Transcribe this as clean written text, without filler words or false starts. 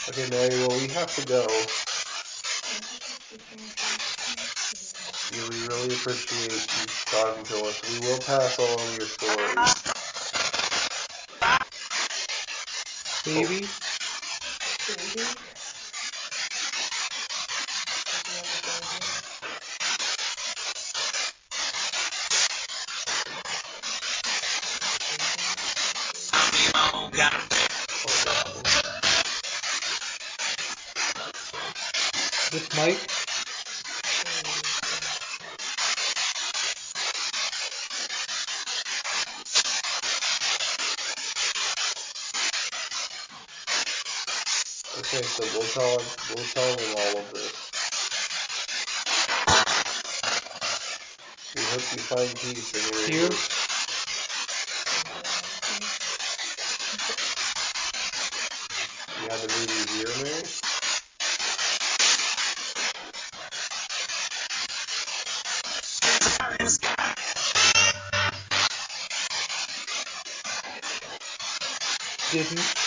Okay, Mary, well, we have to go. Yeah, we really appreciate you talking to us. We will pass along your story. Baby? Baby? This Mike? Okay, so we'll tell them all of this. We hope you find peace in your Here? English. You had the movie here, Mary? Didn't.